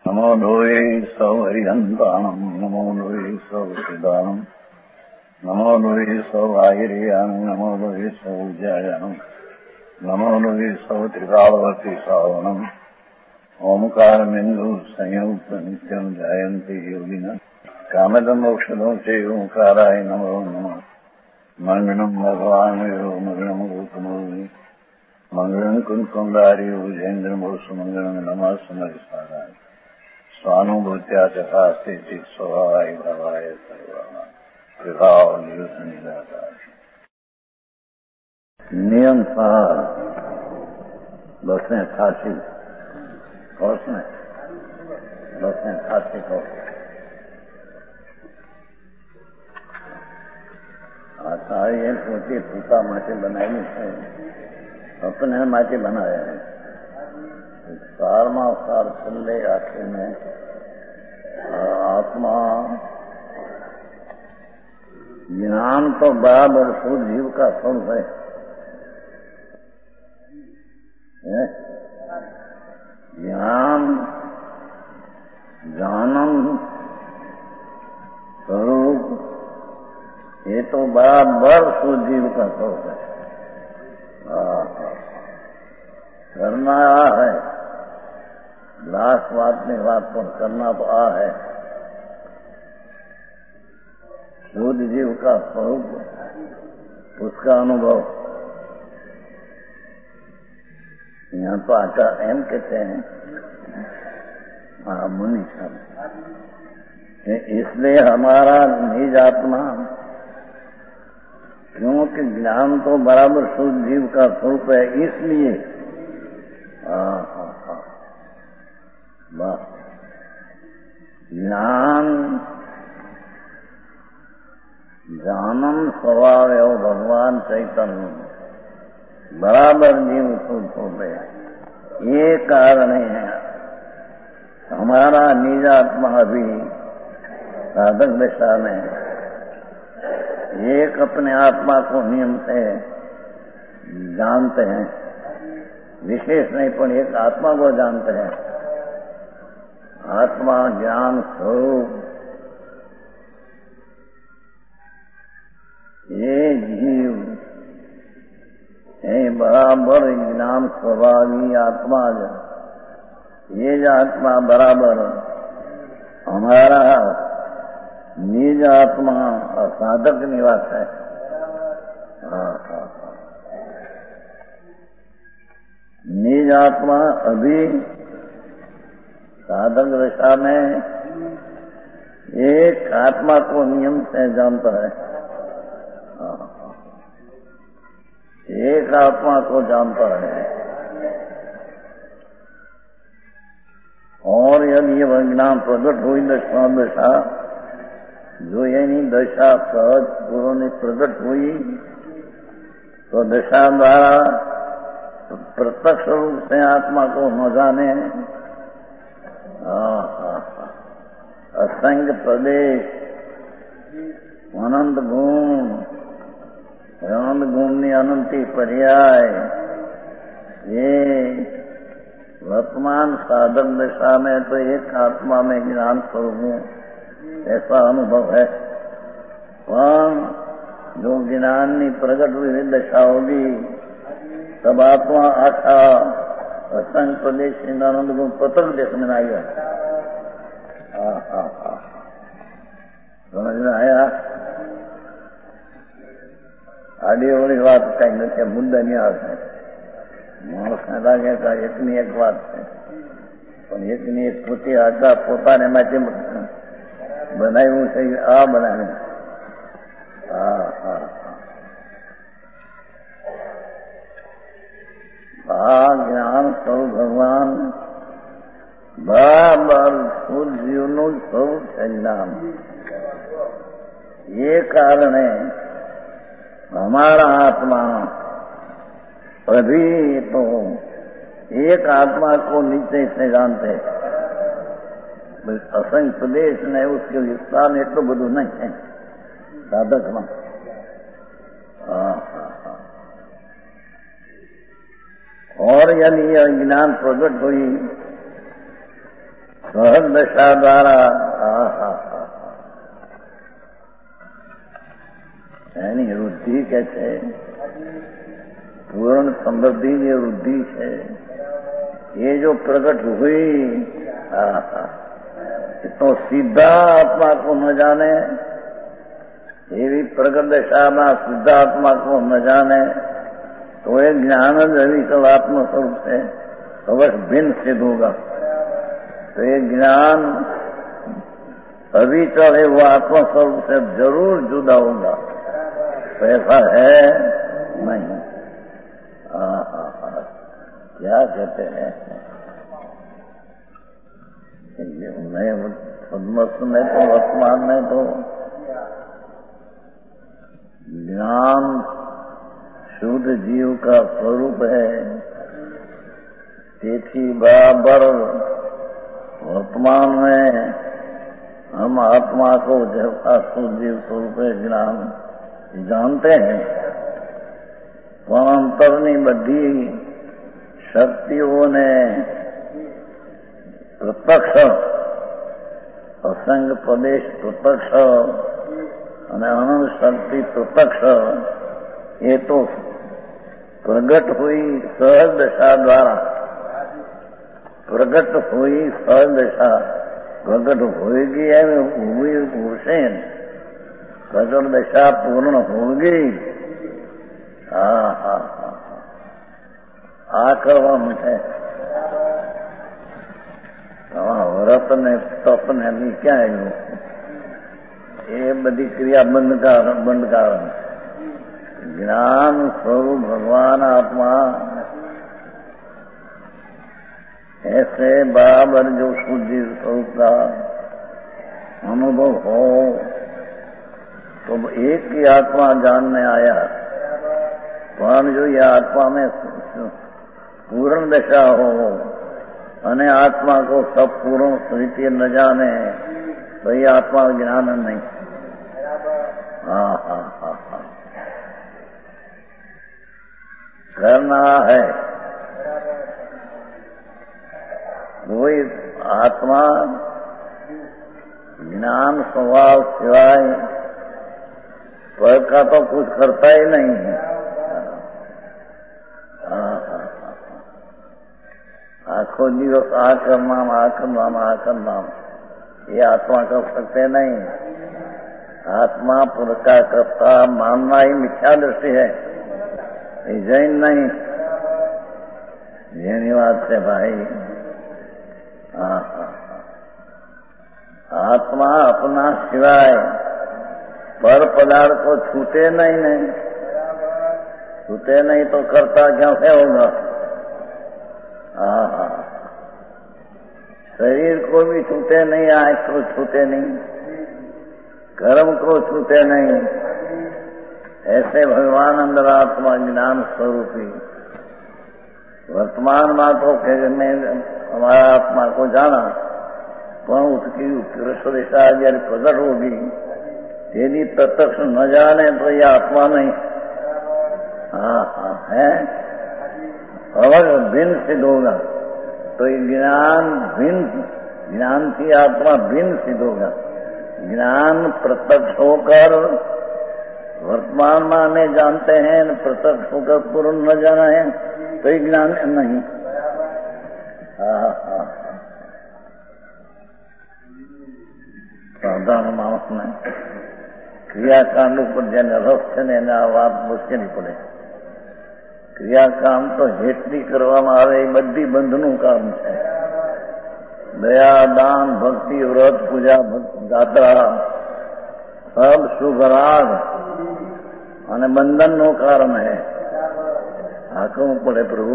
नमो लोये सौहरिहन्ताणम् नमो लोये सौसिदानम् नमो लोये सौभागिर्यानम् नमो लोये सौज्यायानम् नमो लोये सौत्रिकालवर्ति सावनम् ओंकारमिन्दु संयुक्त नित्यम् जायन्ति योगिनः कामदम् औषधम् च ओंकाराय नमो नमः मंगलम् भगवान् यो मंगलम् गौतमोऽग्नि मंगलम् कुन्कुण्डारि उजेन्द्रमोसु मंगलम् नमः समरिसाराय स्वानुभूत्या चकास्ते स्वभावाय भावाय सर्वाणां विभाव निदाकार नियम 288 कोर्स में 288 कोर्स आचार्य पोते पिता માટે બનાવી છે अपने માટે बनाया है सारमा सार छल्ले आखिर में आत्मा ज्ञान तो बराबर शुद्ध जीव का स्वरूप है ज्ञान जानम स्वरूप ये तो बराबर शुद्ध जीव का स्वरूप है। करना आ है लास्ट बात में बात पर करना तो आ है शुद्ध जीव का स्वरूप उसका अनुभव यहाँ तो आचार्य एम कहते हैं मुनि साहब इसलिए हमारा निज आत्मा क्योंकि ज्ञान तो बराबर शुद्ध जीव का स्वरूप है इसलिए बस ज्ञान जानम स्वभाव एवं भगवान चैतन्य बराबर जीव शुद्ध होते हैं। ये कारण है हमारा निज आत्मा अभी साधक दशा में एक अपने आत्मा को नियम से जानते हैं विशेष नहीं पर एक आत्मा को जानते हैं। आत्मा ज्ञान स्वरूप ये जीव ये बराबर ज्ञान स्वभावी आत्मा ये आत्मा बराबर हमारा निज आत्मा साधक निवास है। निज आत्मा अभी साधक दशा में एक आत्मा को नियम से जानता है एक आत्मा को जानता है और यदि ये ज्ञान प्रकट हुई दशा जो यानी दशा सहज गुरु ने प्रकट हुई तो दशा द्वारा प्रत्यक्ष रूप से आत्मा को न जाने असंग प्रदेश अनंत गुण अनंती पर्याय ये वर्तमान साधन दशा में तो एक आत्मा में ज्ञान स्वरूप ऐसा अनुभव है पर जो ज्ञान प्रकट हुई दशा होगी तब आत्मा आशा असंग प्रदेश आनंद गुण पत्र देश में आएगा। समझ में आया आड़ी ओड़ी बात कहीं नहीं मुद्दा नहीं आता माणस ने लागे का एकनी एक बात है પણ એકની એક પોતે આશા પોતાને માટે બનાવ્યું છે આ બનાવે જ્ઞાન સ્વરૂપ ભગવાન બરાબર શુદ્ધ જીવનું સ્વરૂપ છે જ્ઞાન ये कारण है हमारा आत्मा अभी तो एक आत्मा को निश्चय से जानते असंख्य प्रदेश ने उसके विस्तार एटલું બધું नहीं है साधक में और यदि यह ज्ञान प्रकट हुई सहज दशा દ્વારા એની વૃદ્ધિ કે છે, પૂર્ણ સમૃદ્ધિની વૃદ્ધિ છે. ये जो प्रकट हुई तो सीधा आत्मा को न जाने, ये भी प्रकट दशा में सीधा आत्मा को न जाने तो ये ज्ञान अविकल आत्म स्वरूप से अवश्य भिन्न सिद्ध होगा. तो ये ज्ञान अविचल है, वो आत्म स्वरूप से जरूर जुदा होगा. तो ऐसा है नहीं. क्या कहते हैं, सन्मस्त में तो वर्तमान में तो ज्ञान शुद्ध जीव का स्वरूप है. તેથી बराबर वर्तमान में हम आत्मा को जैसा शुद्ध जीव स्वरूप ज्ञान जानते हैं. अंतરની બધી શક્તિઓને પ્રત્યક્ષ, અસંગ પ્રદેશ પ્રત્યક્ષ અને અનંત શક્તિ પ્રત્યક્ષ એ તો પ્રગટ हुई सहज दशा द्वारा. प्रगट हुई सहज दशा प्रगट होगी है, हुई हुसैन प्रगट दशा पूर्ण होगी. આ કરવાનું છે. વ્રત ને તપ ને બી ક્યાં આવ્યું? એ બધી ક્રિયા બંધકાર. ज्ञान स्वरूप भगवान आत्मा ऐसे बराबर जो शुद्ध स्वरूप का अनुभव हो तो एक ही आत्मा जानने आया. પણ જો ये आत्मा में पूर्ण दशा हो અને आत्मा को सब पूर्ण रीति न जाने तो ये आत्मा ज्ञान नहीं. करना है वही आत्मा ज्ञान स्वभाव सिवाय पर का तो कुछ करता ही नहीं है. आखो दिवस आ करना ये आत्मा कर सकते नहीं. आत्मा पुरुष का करता मानना ही मिथ्या दृष्टि है, ये जैन नहीं. જેની વાત છે ભાઈ. आत्मा अपना सिवाय पर पदार्थ को छूटे नहीं. छूटे नहीं तो करता क्या से होगा? शरीर को भी छूटे नहीं, आंख को छूटे नहीं, कर्म को छूटे नहीं. ऐसे भगवान अंदर आत्मा ज्ञान स्वरूपी वर्तमान बातों के में हमारा आत्मा को जाना, पर उसकी उत्कृष्ट दिशा जब प्रकट होगी यदि प्रत्यक्ष न जाने तो यह आत्मा नहीं है. अवश्य भिन्न सिद्ध होगा. तो ये ज्ञान भिन्न, ज्ञान की आत्मा भिन्न सिद्ध होगा. ज्ञान प्रत्यक्ष होकर वर्तमान में हमें जानते हैं, प्रत्यक्ष होकर पूर्ण न जाना है तो ये ज्ञान नहीं. साधारण मानस में क्रियाकांड पर જેને રસ છે ને એને આ વાત મુશ્કેલી પડે. ક્રિયાકામ તો જેટલી કરવામાં આવે એ બધી બંધનું કામ છે. દયા, દાન, ભક્તિ, વ્રત, પૂજા, ગાત્રા सब शुभ राग અને બંધનનું કારણ है. આખવું પડે પ્રભુ.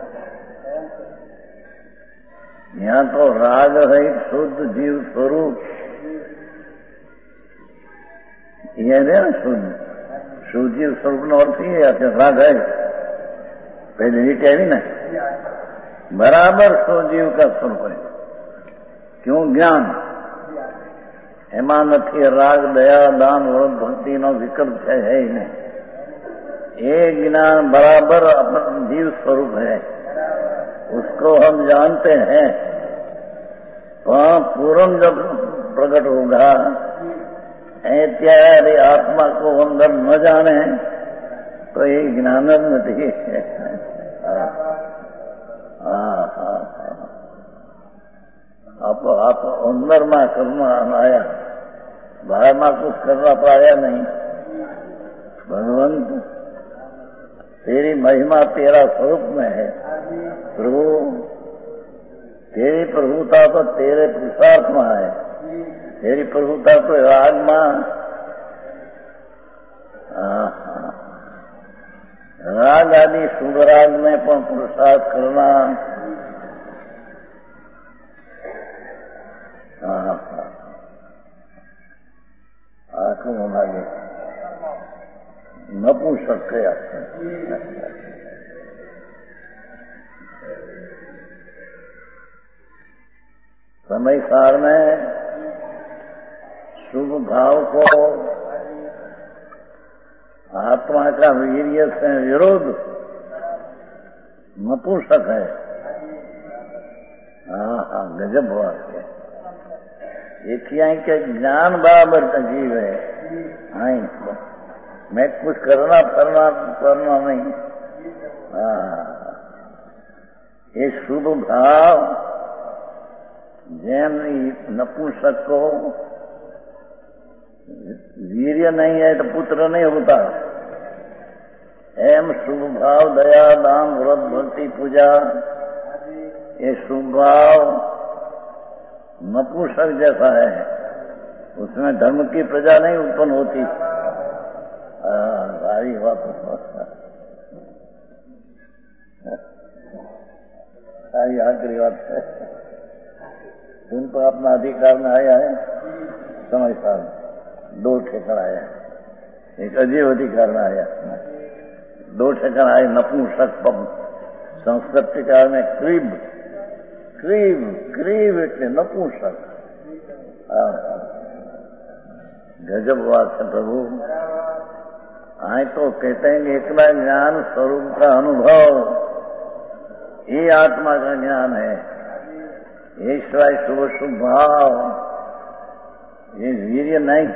यहाँ तो राग रहित शुद्ध जीव स्वरूप ये है ना. शुद्ध जीव स्वरूप નો અર્થ એ છે રાગ है. पहले रीट आई ना, बराबर शुद्ध जीव का स्वरूप है. क्यों? ज्ञान एमा नहीं. राग, दया, दान, व्रत, भक्ति नो विकल्प है ही नहीं. ये ज्ञान बराबर अपना जीव स्वरूप है, उसको हम जानते हैं. वहां पूर्ण जब प्रकट होगा, त्यारे आत्मा को अंदर न जाने तो ये ज्ञान नहीं है। आप अंदर में करना आया, बाहर में कुछ करना पाया नहीं। भगवंत तेरी महिमा तेरा स्वरूप में है प्रभु, तेरी प्रभुता तो तेरे पुरुषार्थ में है, तेरी प्रभुता तो राग में, राग आदि शुभ राग में पण पुरुषार्थ करना। आंखों में भागे न पूछ सकते आपसे। समय सार में शुभ भाव को आत्मा का वीर्य से विरोध नपुंसक है। गजब बात है। एक ही के ज्ञान बराबर का जीव है। मैं कुछ करना नहीं। ये शुभ भाव जैन नपुंसक को वीर्य नहीं है तो पुत्र नहीं होता। एम शुभ भाव दया दान व्रत भक्ति पूजा, ये शुभ भाव नपुंसक जैसा है, उसमें धर्म की प्रजा नहीं उत्पन्न होती। सारी आखिरी बात है। तुम तो अपना अधिकार में आया है, समझदार दो ठेकर आया, एक अजीब अधिकार में आया, दो ठेकर आए नपुंसक पद। संस्कृत के काल में क्रीब क्रीब क्रीब એટલે नपुंसक। गजब बात है प्रभु। आए तो कहते हैं कि एकला ज्ञान स्वरूप का अनुभव ये आत्मा का ज्ञान है। ये सिवाय शुभ शुभ भाव, ये वीर्य नहीं।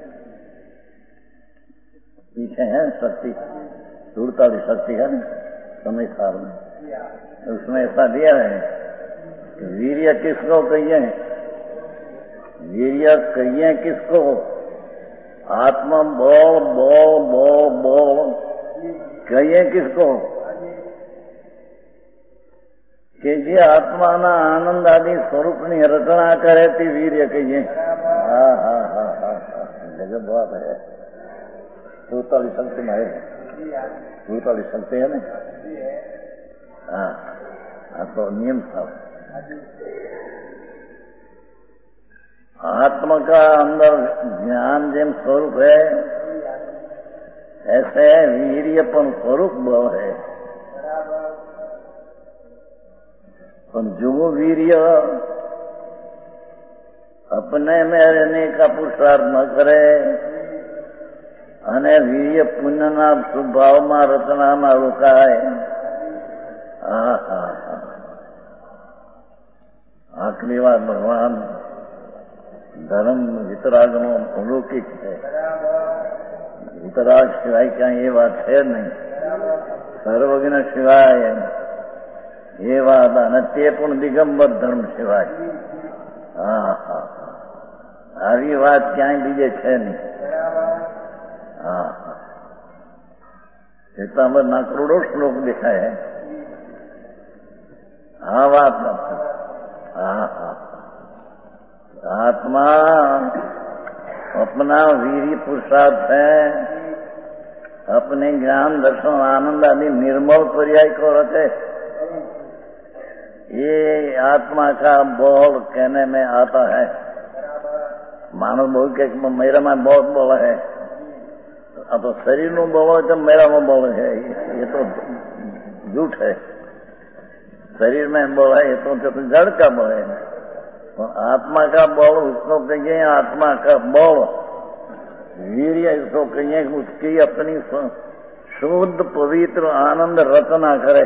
पीछे है शक्ति, दूरता भी शक्ति है समय सार में, उसमें ऐसा दिया है कि वीर्य किसको कहिए, वीर्य कहिए किसको, आत्मा बोल बोल बोल बोल कहिए किसको कि जे आत्माना आनंद आदि स्वरूपनी रचना करे ती वीर्य कहिए। गजब बात है। दूरताली शक्ति में है, दूरताली शक्ति है ना। तो नियम था। आत्मा का अंदर ज्ञान जिन स्वरूप है, ऐसे वीर्यपन स्वरूप भाव है। पर जो वीर्य अपने में रहने का पुरुषार्थ न करे અને વીર્ય પુણ્યના સ્વભાવમાં રચનામાં રોકાય, આખરી વાત ભગવાન ધર્મ વિતરાગનો અલૌકિક છે। વિતરાગ સિવાય ક્યાં એ વાત છે નહીં, સર્વજ્ઞ સિવાય એ વાત, અને તે પણ દિગંબર ધર્મ સિવાય। આવી વાત ક્યાંય બીજે છે નહીં। श्वेतांबर ना करोड़ों श्लोक लिखा है। बात आत्मा अपना वीर्य पुरुषार्थ है, अपने ज्ञान दर्शन आनंद आदि निर्मल पर्याय को रखे। ये आत्मा का बोल कहने में आता है। मानव बोल के मेरा में बहुत बोल है, अब तो शरीर नु बोलो तो मेरा में बोल है, ये तो झूठ है। शरीर में बोल है ये तो जड़ का बोल है। तो आत्मा का बोल उसको कहिए आत्मा का बोल, वीर्य इसको कहिए उसकी अपनी शुद्ध पवित्र आनंद रचना करे।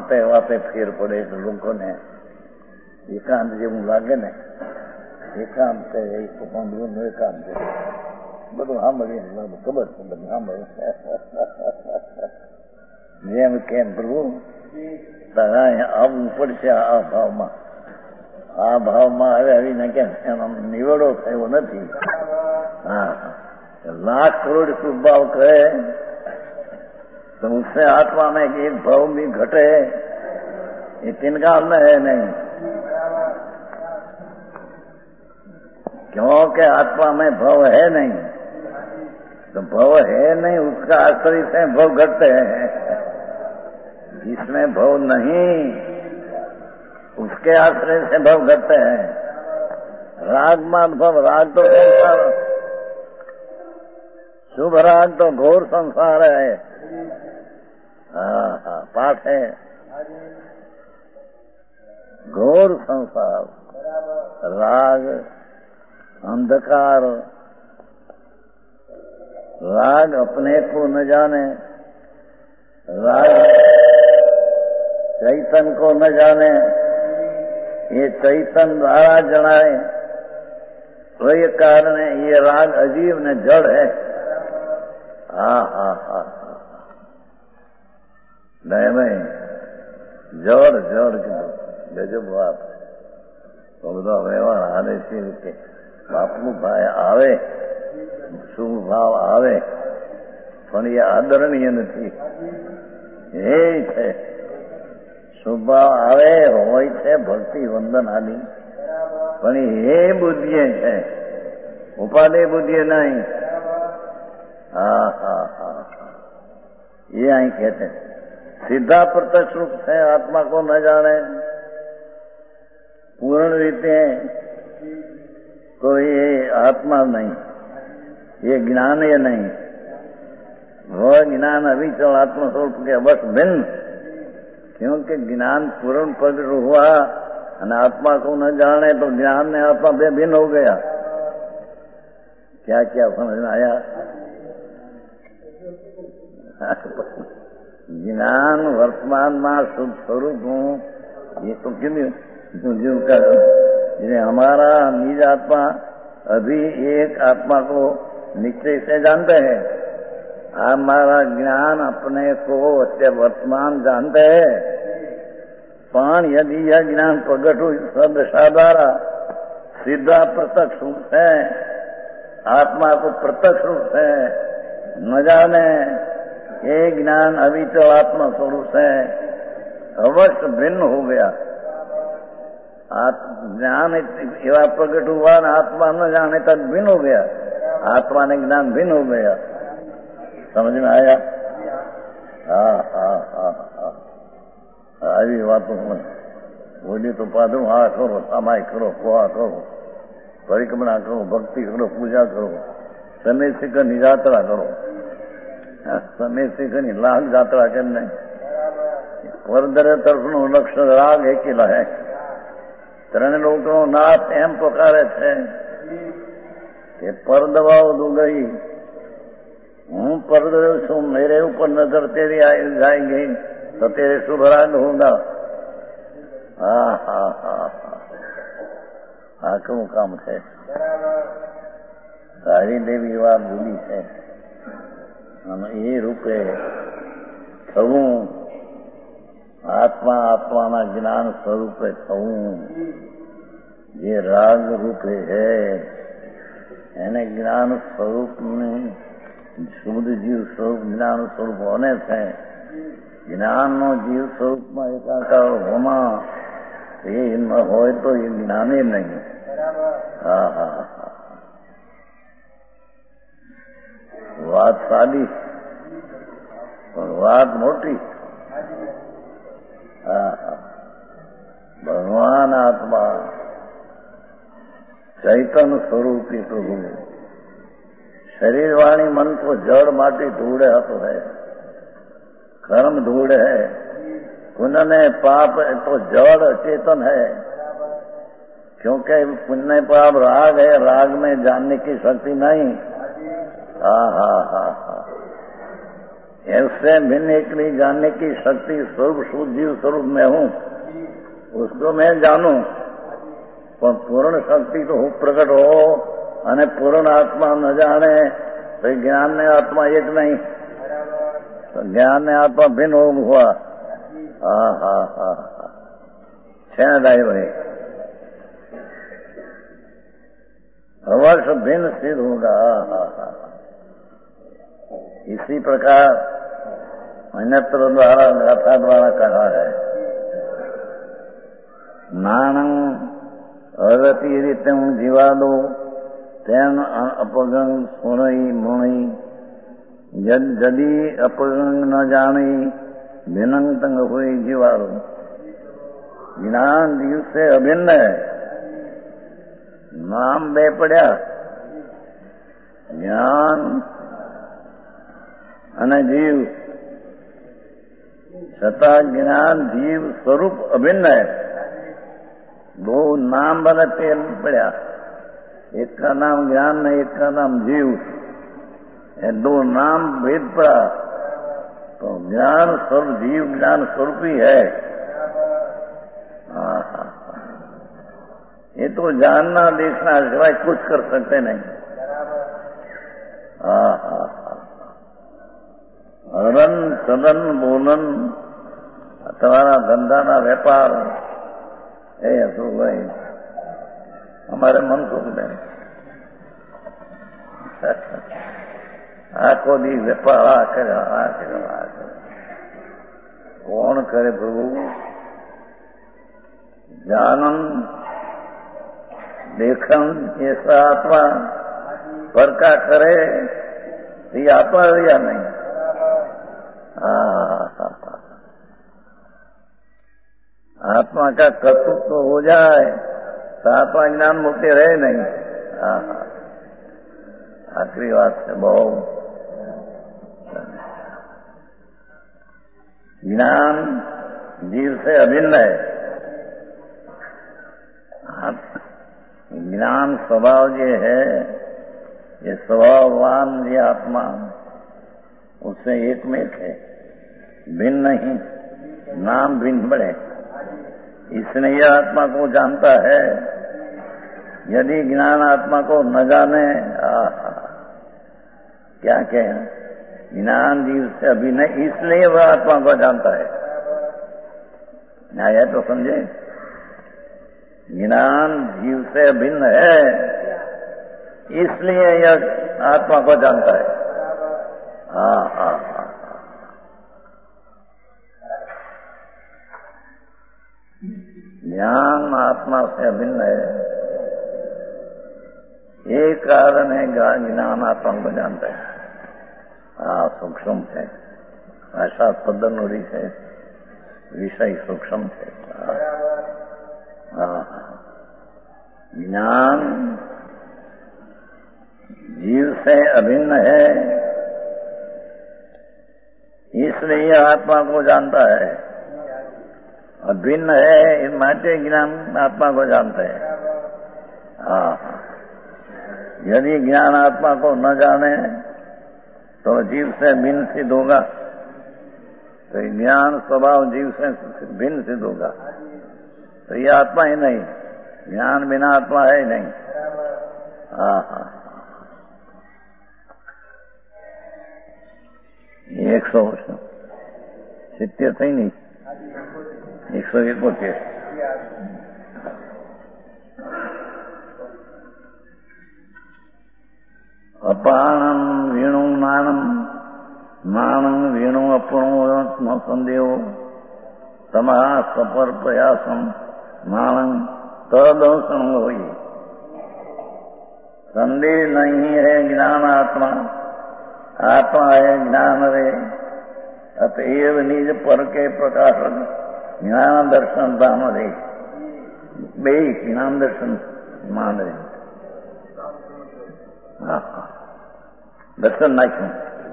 આપે વાપે ફેર પડે એટલે લોકોને એકાંત જેવું લાગે ને, એકાંત છે એ પાંડવોનું એકાંત છે. બધું સાંભળીને ખબર છે, બધું સાંભળે જેમ કેમ પ્રભુ આવવું પડશે આ ભાવમાં. આ ભાવમાં હવે આવીને કેમ એનો નિવડો થયો નથી. હા, लाख करोड़ सुभाव करे तो उससे आत्मा में एक भाव भी घटे, ये तिनका में है नहीं, क्योंकि आत्मा में भाव है नहीं. तो भाव है नहीं, उसका आश्रय से भाव घटते हैं. जिसमें भाव नहीं उसके आश्रय से भाव घटते हैं. राग मान भाव, राग तो शुभ राग तो घोर संसार है. हाँ हाँ, पाठ है घोर संसार. राग अंधकार, राग अपने को न जाने, राग चैतन को न जाने, ये चैतन द्वारा जनाए, तो ये कारण है ये राग अजीब ने जड़ है. हाँ हाँ हाँ नहीं जोड़ जोड़ के गजब बात. तो બધો વ્યવહાર હાલે છે કે બાપનું ભાઈ આવે, શુભ ભાવ આવે, પણ એ આદરણીય નથી. એ છે શુભ ભાવ આવે હોય છે ભક્તિ વંદન આદિ, પણ એ બુદ્ધિએ છે, ઉપાધિ બુદ્ધિએ નહીં. हाँ हाँ हाँ हाँ, ये आई कहते हैं सीधा प्रत्यक्ष रूप से आत्मा को न जाने पूर्ण रीते तो ये आत्मा नहीं, ये ज्ञान ये नहीं. वो ज्ञान अविचल आत्मा स्वरूप के बस भिन्न, क्योंकि ज्ञान पूर्ण प्रकट हुआ और आत्मा को न जाने तो ज्ञान ने आत्मा पे भिन्न हो गया. क्या क्या समझ में आया? ज्ञान वर्तमान में शुद्ध स्वरूप हूँ, ये तो क्यों कर जिन्हें हमारा निज आत्मा अभी एक आत्मा को निश्चय से जानते हैं. हमारा ज्ञान अपने को वर्तमान जानते हैं, पण यदि यह ज्ञान प्रकट हो सदशा द्वारा सीधा प्रत्यक्ष रूप से आत्मा को प्रत्यक्ष रूप से न जाने, ये ज्ञान अविचल आत्मा स्वरूप से अवश्य भिन्न हो गया. ज्ञान एवं प्रकट हुआ न आत्मा न जाने तक भिन्न हो गया. आत्मा ने ज्ञान भिन्न हो गया. समझ में आया? हाँ हाँ हाँ हाँ, આવી વાતો બોલી તો પાદરું હા કરો, સામાય કરો, પોહા કરો, પરિક્રમણા કરો, ભક્તિ કરો, પૂજા કરો, समय से कहीं यात्रा करो, समय से कहीं लाख यात्रा करने परदरे तरफ નું લક્ષ્ય રાગ એકેલા હે. ત્રણ લોકો નાથ એમ પકારે છે કે પરદવાઓ દુ ગઈ, હું પરદરો છું, मेरे ऊपर नजर तेरी जाएगी तो तेरे शुभ राग होगा. हाँ हाँ हाँ हाँ, આ કેવું કામ છે? સારી દેવી વાત ભૂલી છે. અને એ રૂપે થવું, આત્મા આત્માના જ્ઞાન સ્વરૂપે થવું, જે રાગ રૂપે છે એને જ્ઞાન સ્વરૂપને શુદ્ધ જીવ સ્વરૂપ જ્ઞાન સ્વરૂપ હોને છે. જ્ઞાનનો જીવ સ્વરૂપમાં એકાકાર હોમાં એ ન હોય તો એ જ્ઞાને નહીં. હા હા હા, વાત સાદી પણ વાત મોટી. હા હા, ભગવાન આત્મા ચૈતન સ્વરૂપી પ્રભુ शरीर वाणी मन को जड़ माटी धूड़ तो है, कर्म धूड़ है, पुण्य पाप तो जड़ चेतन है. क्योंकि पुण्य पाप राग है, राग में जानने की शक्ति नहीं. हाँ हाँ हाँ हाँ, उससे भिन्न एक नहीं जानने की शक्ति स्वरूप शुद्ध जीव स्वरूप में हूँ, उसको मैं जानूं, पर पूर्ण शक्ति तो हो प्रकट हो અને પૂર્ણ આત્મા ન જાણે તો જ્ઞાન ને આત્મા એક નહીં, તો જ્ઞાન ને આત્મા ભિન્ન हुआ। हाँ हाँ हाँ छह दाई भाई अवश्य भिन्न सिद्ध होगा। हाँ हाँ इसी प्रकार अन्यत्र द्वारा गाथा द्वारा कहा है, नाणं अगति रीते जीवादो तेन अपगंग सुणई मुणई जदि अपगंग न जानी भिन्नंग तंग हुई जीवारो। ज्ञान जीव से अभिन्न है, नाम बे पड़ा ज्ञान अने जीव, छता ज्ञान जीव स्वरूप अभिन्न है। दो नाम बने तेल पड़ा, एक का नाम ज्ञान है, एक का नाम जीव, ये दो नाम भेद पड़ा, तो ज्ञान स्वरूप जीव ज्ञान स्वरूप ही है। ये तो जानना देखना सिवाय कुछ कर सकते नहीं। हरण चलन बोलन तुम्हारा धंधा ना व्यापार है अशोक भाई, हमारे मन को आखो दी व्यापार आ करे कौन करे प्रभु? जानन देखन ऐसा आत्मा पर का करे ये आत्मा या नहीं? आत्मा का कर्तृत्व तो हो जाए तो आत्मा ज्ञान मुक्ति रहे नहीं। आखिरी बात है बहुत, ज्ञान जीव से अभिन्न है। ज्ञान स्वभाव ये है, ये स्वभाववान ये आत्मा उससे एक में है, भिन्न नहीं, नाम भिन्न बड़े। इसने यह आत्मा को जानता है, यदि ज्ञान आत्मा को न जाने क्या कहें, ज्ञान जीव से अभिन्न, इसलिए वह आत्मा को जानता है। न्याय तो समझे, ज्ञान जीव से अभिन्न है इसलिए यह आत्मा को जानता है। ज्ञान आत्मा से अभिन्न है, एक कारण है ज्ञान आत्मा को जानता है। सूक्ष्म है, ऐसा तदनुरी है, विषय सूक्ष्म है। ज्ञान जीव से अभिन्न है इसलिए आत्मा को जानता है, अभिन्न है इन माटे ज्ञान आत्मा को जानता है। यदि ज्ञान आत्मा को न जाने तो जीव से भिन्न सिद्ध होगा, तो ज्ञान स्वभाव जीव से भिन्न सिद्ध होगा, तो ये आत्मा ही नहीं, ज्ञान बिना आत्मा है ही नहीं। ये 170 थी नहीं, 171। अपाणम वीणु नाणम नाणं वीणु अपणो न संदेहो तमा सपर प्रयासम नाणं तदर्शन होई। संदेह नहीं है ज्ञान आत्मा, आत्मा है ज्ञान रे, अतएव निज पर के प्रकाशक ज्ञान दर्शन दान रे, बे ज्ञान दर्शन मान रे। दर्शन नाख्યું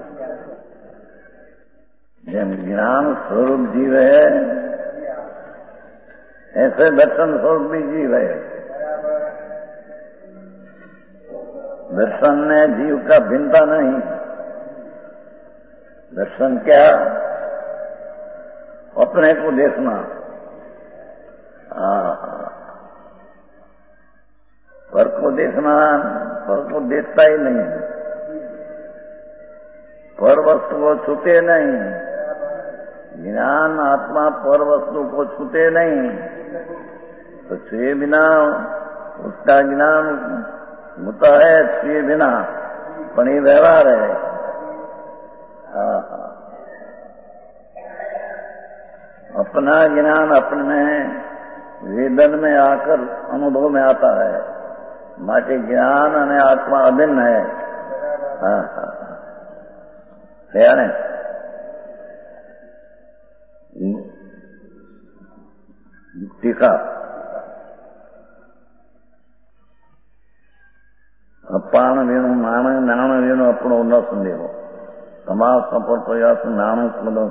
જેમ જ્ઞાન સ્વરૂપ જીવ है ऐसे दर्शन स्वरूप भी जीव है। दर्शन ने जीव का भिन्नता नहीं, दर्शन क्या? अपने को देखना। पर को देखना, पर को देखता ही नहीं, पर वस्तु को छूते नहीं। ज्ञान आत्मा पर वस्तु को छूते नहीं, तो छुए बिना उसका ज्ञान होता है, छुए बिना पण ये व्यवहार है। अपना ज्ञान अपने में वेदन में आकर अनुभव में आता है, माटे ज्ञान અને आत्मा अभिन्न है। है टीका अपाण वीणु नाण वीणु अपनो न संदेहो समाज सफल प्रयास नाण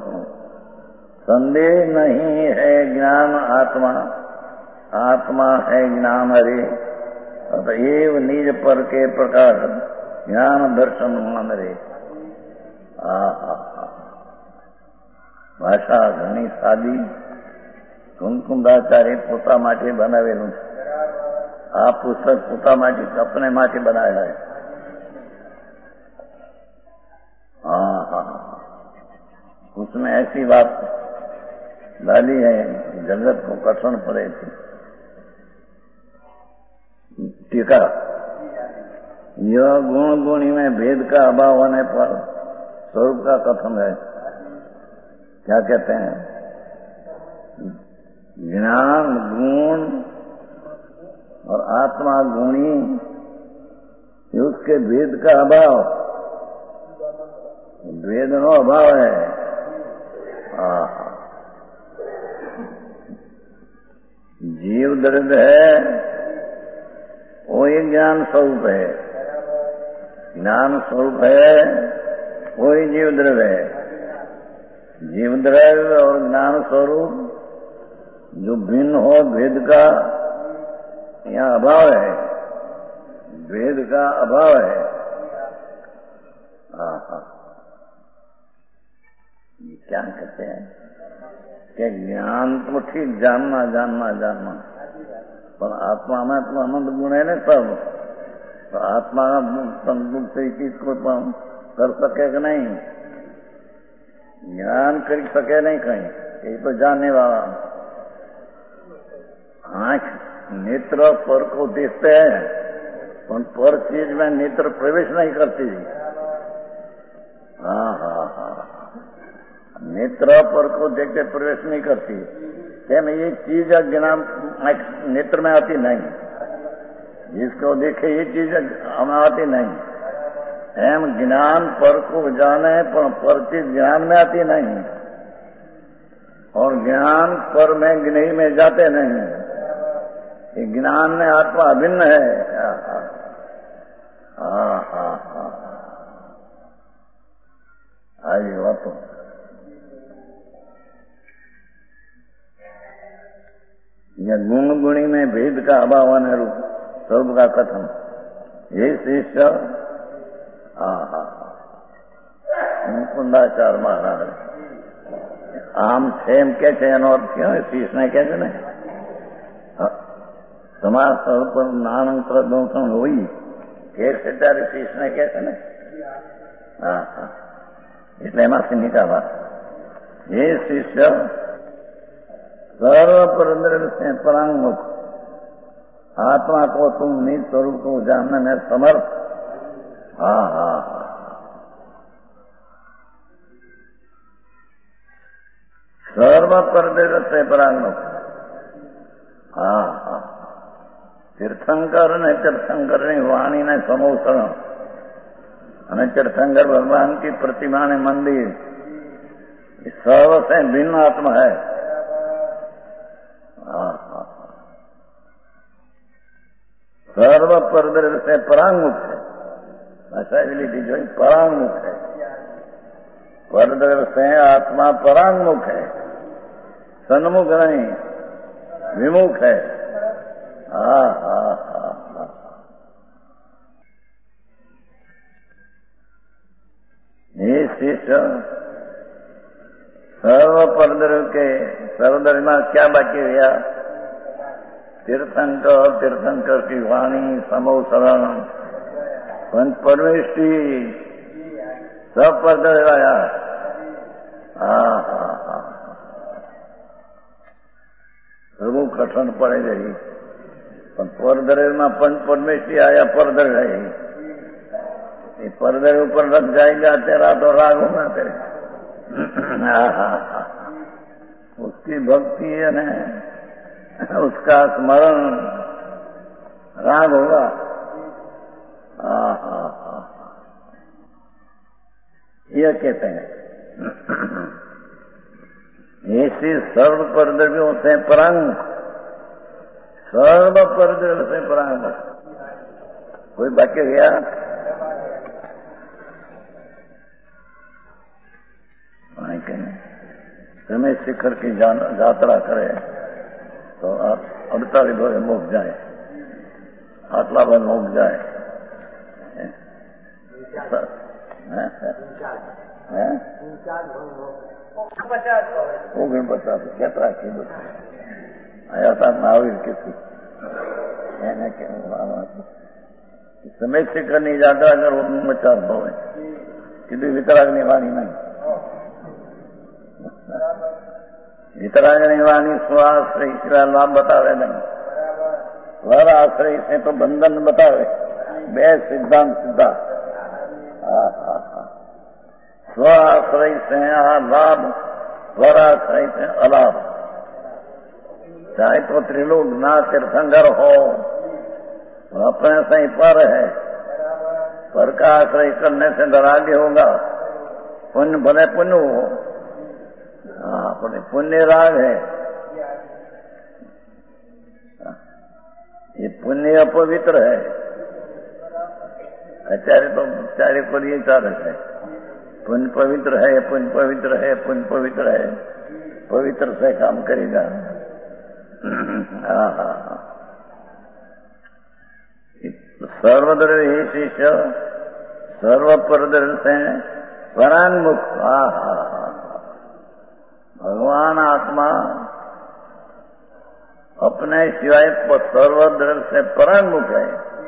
संदेह नहीं है ज्ञान आत्मा, आत्मा है ज्ञान हरे, अतएव निज पर के प्रकाश ज्ञान दर्शन मान रे। भाषा घणी सादी कुमकुंदाचार्य पोता माटे बनावेલું છે। આ પુસ્તક પોતા માટે अपने માટે बनाया है। उसमें ऐसी बात डाली है जगत को कठिन पड़े थी। टीका यह गुण गुणी में भेद का अभाव होने पर स्वरूप का कथन है। क्या कहते हैं? ज्ञान गुण और आत्मा गुणी, उसके भेद का अभाव, भेद नो अभाव है। जीव द्रव्य है, वही ज्ञान स्वरूप है। ज्ञान स्वरूप है, वही जीव द्रव्य है। जीव द्रव्य और ज्ञान स्वरूप जो भिन्न हो, भेद का यहाँ अभाव है, भेद का अभाव है। क्या कहते हैं कि ज्ञान तो ठीक जानना जानना जानना, पर आत्मा में तो अनंत गुण है न सब, तो आत्मा संतुष्ट से चीज को कर सके कि नहीं? ज्ञान कर सके नहीं कहीं, ये तो जानने वाला। आंख नेत्र पर को देखते हैं, पर चीज में नेत्र प्रवेश नहीं करती। नेत्र पर को देखते प्रवेश नहीं करती, क्या ये चीज ज्ञान नेत्र में आती नहीं, जिसको देखे ये चीज हमें आती नहीं। एम ज्ञान पर को जाने पर चीज ज्ञान में आती नहीं, और ज्ञान पर में नहीं में जाते नहीं। ये ज्ञान में आत्मा अभिन्न है। आई बात यह गुण गुणी में भेद का अभाव होने रूप स्वरूप का कथन, ये शिष्य मुकुंदाचार्य महाराज आम छेम के છે એનો અર્થ ક્યાં? શીશ ને કે છે ને સમાજ સ્વરૂપ નાનંત્ર દોષણ હોય કે છે ત્યારે શીશ ને કે છે ને, એટલે એમાંથી નિકાલા। ये शिष्य सर्व परंद्र से परांगमुख आत्मा को तुम निज स्वरूप को जानने में समर्थ। सर्व परदेव से परांगमुख। तीर्थंकर ने तीर्थंकर ने वाणी ने समोसरण અને तीर्थंकर भगवान की प्रतिमा ने मंदिर, सर्व से भिन्न आत्मा है। सर्व परदेव से परांगमुख है। ऐसा जो परांगमुख है, परदेव से आत्मा परांगमुख है, सन्मुख नहीं, विमुख है। ये शिष्य परद्रव्य के सर्वद्रव्य में क्या बाकी रहा? तीर्थंकर की वाणी, समो शरण, पंच परमेष्टि, सब परद्रव्य आया। प्रभु कठिन पड़े गई, परद्रव्य में पंच परमेष्टि आया। परद्रव्य है, परद्रव्य ऊपर लग जाएगा तेरा तो राग होगा तेरे। उसकी भक्ति है ना, उसका स्मरण राग होगा। ये कहते हैं ऐसी सर्व परद्रव्यों से परांग, सर्व परद्रव्य से परांग। कोई बाकी गया? समय शिखर की यात्रा करे तो 48 भोग मुक जाए, आटला भर मुक जाए। ओगण 50 यात्रा की आया था महावीर किसी समय शिखर ની યાત્રા કરો 50 ભવે કીધું વિતરાગની વાણી નહીં। वितरागनी वाणी स्वाश्रय सिवा लाभ बतावे नहीं, स्वर आश्रय से तो बंधन बतावे। बे सिद्धांत सीधा स्व आश्रय से लाभ, स्वर आश्रय से अलाभ। चाहे तो त्रिलोक ना तीर्थंकर हो, अपने से ही पर है, पर का आश्रय करने से डरागे होगा। पुण्य भले पुण्य हो, अपने पुण्य राग है। ये पुण्य अपवित्र है। आचार्य तो चार्य पर ये चारक है, पुण्य पवित्र है, पुण्य पवित्र है, पुण्य पवित्र है, पवित्र से काम करेगा। सर्वद्रव्य शिष्य सर्व परद्रव्य से परांगमुख। भगवान आत्मा अपने सिवाय सर्वद्रव्य से परांगमुख है।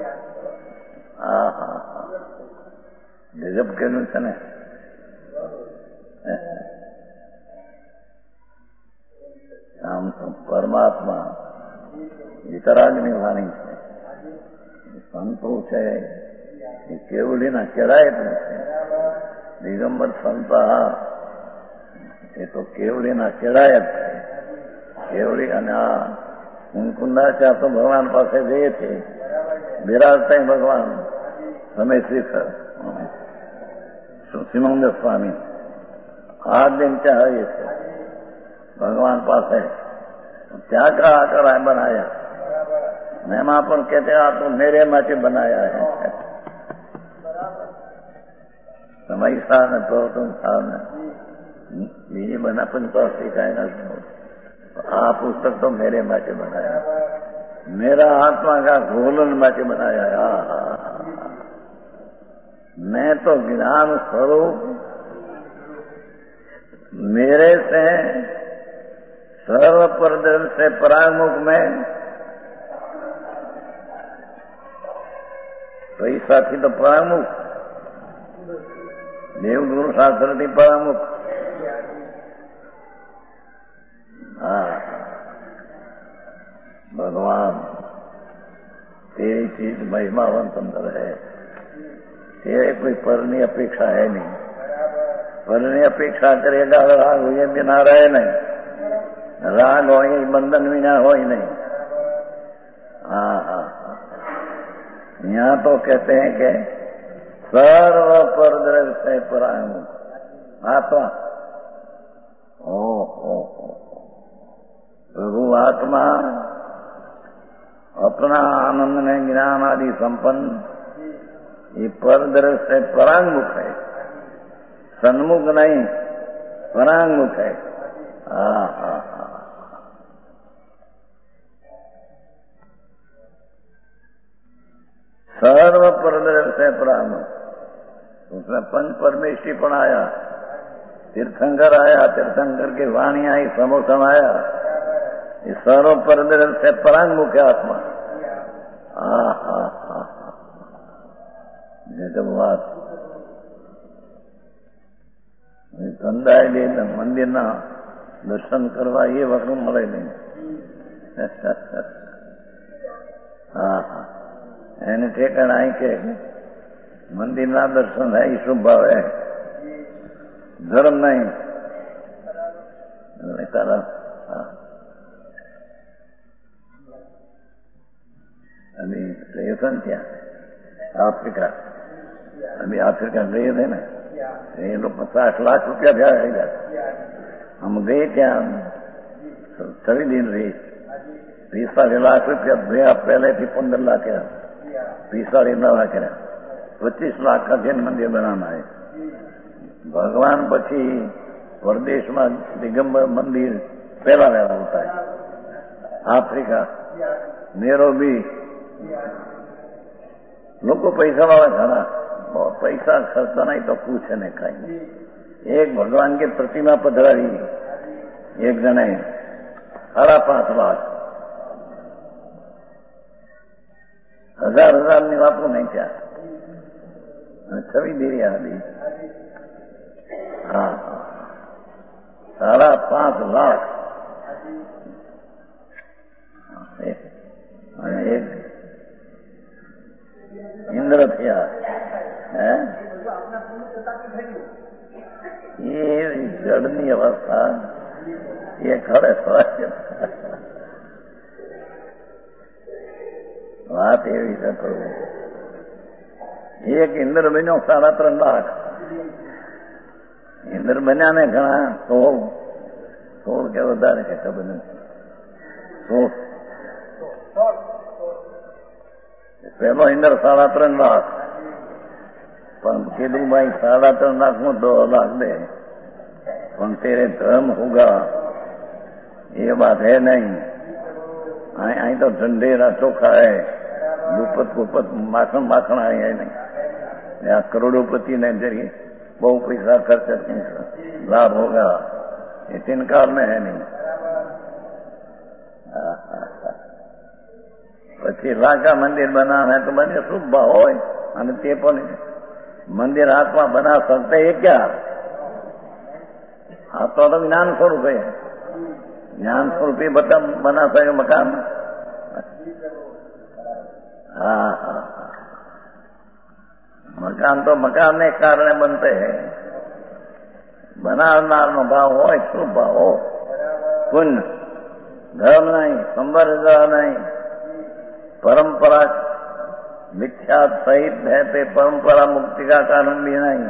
गजब के नुकसान है। हम परमात्मा वितरागनी वाणी છે, સંતો છે એ કેવલીના કેળાય છે। દિગંબર સંતા એ તો કેવલીના કેળાય જ છે। કેવલી અને આ મુકુંદાચા તો ભગવાન પાસે જઈએ છે, બિરાજતા ભગવાન તમે શિખર સિમંદર સ્વામી આ दिन चाहिए थे भगवान पास है। क्या कहा कर बनाया, महिमा पर कहते हैं तो मेरे माचे बनाया है। समय स्थान तो तुम स्थान बीजी बना पन तो सिखाएगा। आ पुस्तक तो मेरे माचे बनाया, मेरा आत्मा का घोलन माचे बनाया है। मैं तो ज्ञान स्वरूप मेरे से सर्व परद्रव्य से परांगमुख में तो इस साथी तो परांगमुख, देवगुरु शास्त्र थी परांगमुख। भगवान तेरी चीज महिमावंत अंदर है, तेरे कोई परनी अपेक्षा है नहीं। परनी अपेक्षा करेगा राग हुए बिना रहे नहीं, राग हो बंधन बिना हो ही नहीं। यहाँ तो कहते हैं कि सर्व परद्रव्य से परांगमुख आत्मा। प्रभु आत्मा अपना आनंद में ज्ञान आदि संपन्न ये परद्रव्य से परांगमुख है, सन्मुख नहीं, परांगमुख है। सर्व परद्रव्य से परांगमुख, उसमें पंच परमेष्टि पण आया। तीर्थंकर आया, तीर्थंकर की वाणी आई, समोसन आया, इस सर्व परदर से परांगमुख आत्मा। गजब बात। ધંધાયેલી મંદિરના દર્શન કરવા એ વખત મળે નહીં. હા હા, એને ઠેકાણા અહીં કે મંદિરના દર્શન થાય એ શુભ ભાવે, ધર્મ નહીં. તારા अभी गए थे क्या अफ्रीका, अभी अफ्रीका गए थे ना, ये लोग 50 लाख रुपया जाएगा. हम गए क्या, 6 दिन रहे, 20 लाख रुपया भैया पहले थी 15 लाख 20 लाख 25 लाख का जैन मंदिर बनाना है. भगवान पछी परदेश में दिगंबर मंदिर पहला वेला होता है. अफ्रीका नेरोबी लोग पैसा वाला खाना, बहुत पैसा खर्चा नहीं तो कुछ नहीं खाएंगे. एक भगवान की प्रतिमा पधरावी एक जने 5.5 लाख, 1000 ની વાપરું નહીં ત્યાં. 6 દેરી આવી. હા, 5.5 લાખ. અને એક इंद्र થયા. ये जड़नी अवस्था ये खड़े बात एवी છે. એક इंद्र બન્યો 3.5 લાખ. इंद्र બન્યા ને ઘણા 16 કે વધારે છે ખબર નથી. 16 પહેલો इंद्र 3.5 लाख, पर कीधु भाई 3.5 लाख में 2 लाख दे, पर तेरे धर्म होगा ये बात है नहीं. आई तो ढंढेरा चोखा है, गुपत माखन आई है नहीं. यहाँ करोड़ोपति ने जरिए बहु पैसा खर्च लाभ होगा, ये तिनकार में है नहीं. પછી રાજા મંદિર બનાવે તો બને શુભ ભાવ હોય, અને તે પણ મંદિર હાથમાં બના શકતે એ ક્યાં? આ તો જ્ઞાન સ્વરૂપ है, ज्ञान स्वरूपी बना सके मकान. हाँ हाँ, मकान तो मकान ने कारण बनते हैं. बनावनार नो भाव हो, शुभ भाव हो, पुण्य धर्म नहीं, संवर्ग नहीं, परंपरा विख्यात सहित है ते परंपरा मुक्ति का कारण भी नहीं.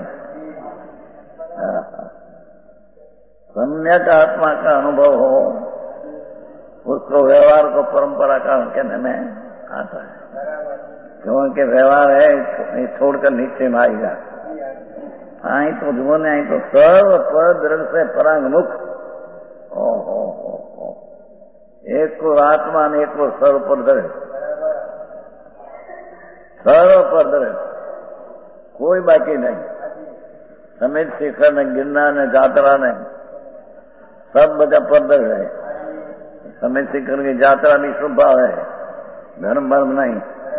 सम्यक आत्मा का अनुभव हो, उसको व्यवहार को परंपरा कारण कहने में आता है. क्योंकि व्यवहार है छोड़कर नीचे में आएगा. आई तो जीवन आई तो सर्व पर दृढ़ से परांगमुख. ओहो हो, एक को आत्मा ने एक को सर्व पर दृढ़, सर्व पर दृढ़, कोई बाकी नहीं. समेत शिखर ने, गिरनार ने, जात्रा ने सब बजा पर दृढ़ है. समेत शिखर की यात्रा भी शुभ भाव है, धर्म भर्म नहीं.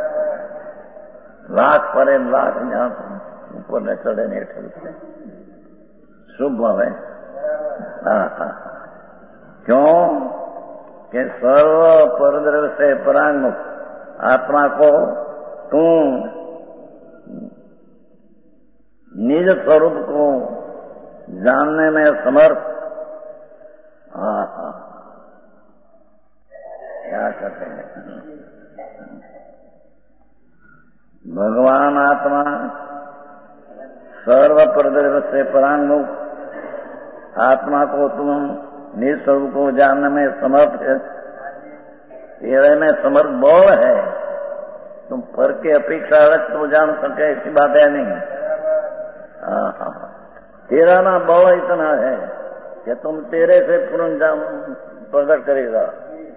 लाख परे लाख यहाँ ऊपर न चढ़े नहीं ठहरते, शुभ भाव है. क्यों कि सर्व परद्रव से परांगमुख आत्मा को तू निज स्वरूप को जानने में समर्थ. क्या कहते हैं, भगवान आत्मा सर्व परद्रव से परांगमुख आत्मा को तुम निज स्वरूप को जानने में समर्थ है. तेरे में समर्थ बल है, तुम पर के अपेक्षा रख तो जान सके ऐसी बात है नहीं. तेरा ना बल इतना है कि तुम तेरे से पूर्ण प्रकट करेगा.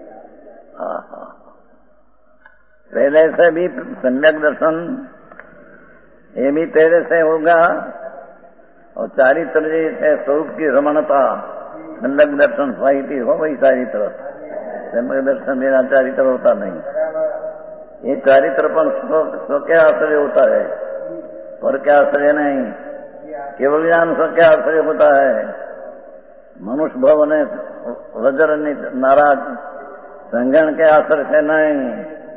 पहले से भी सम्यक दर्शन ये भी तेरे से होगा, और चारित्र है स्वरूप की रमणता, खंडक दर्शन स्वाहिति हो वही चारित्र, सम्यक दर्शन बिना चारित्र होता नहीं। ये चारित्र पर स्व क्या आश्रय होता है, पर क्या आश्रय नहीं। केवल ज्ञान स्व क्या आश्रय होता है। मनुष्य भव ने वज्र नाराज संगण के आश्रय से नहीं।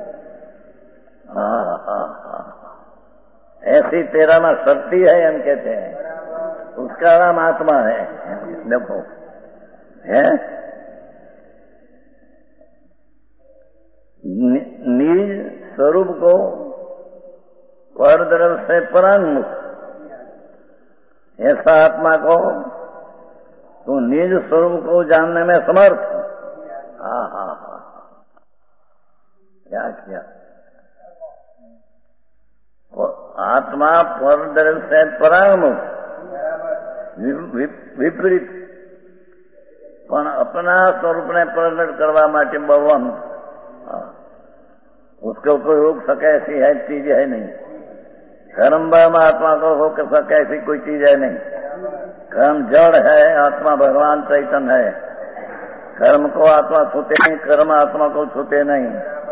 ऐसी तेरा में शक्ति है हम कहते हैं, उसका नाम आत्मा है। देखो है निज स्वरूप को परद्रव से परांगमुख, ऐसा आत्मा को तो निज स्वरूप को जानने में समर्थ। क्या किया आत्मा परद्रव से परांगमुख, विपरीत પણ अपना स्वरूप ने प्रकट करवा માટે बलवान, उसको कोई रोक सके ऐसी है चीज है नहीं। कर्म में आत्मा को रोक सके ऐसी कोई चीज है नहीं। कर्म जड़ है, आत्मा भगवान चैतन्य है। कर्म को आत्मा छूते नहीं, कर्म आत्मा को छूते नहीं।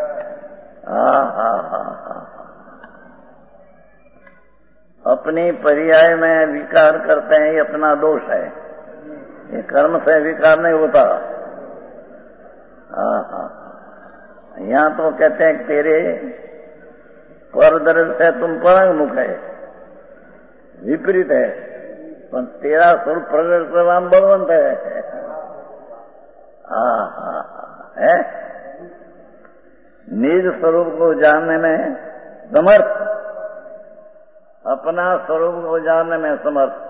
अपनी पर्याय में विकार करते हैं, ये अपना दोष है। ये कर्म से विकार नहीं होता। यहाँ तो कहते हैं तेरे परद्रव से तुम परांगमुख है, विपरीत है, पर तेरा स्वरूप प्रकट करना बलवंत है। निज स्वरूप को जानने में समर्थ, अपना स्वरूप को जानने में समर्थ।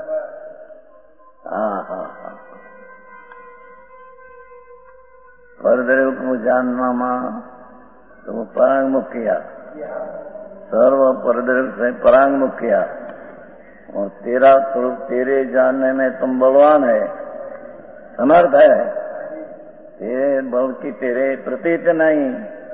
परद्रव को जानना तो वो परांगमुख किया, सर्व परद्रव से परांगमुख किया। और तेरा स्वरूप तेरे जानने में तुम बलवान है, समर्थ है। तेरे बल की तेरे प्रतीत नहीं।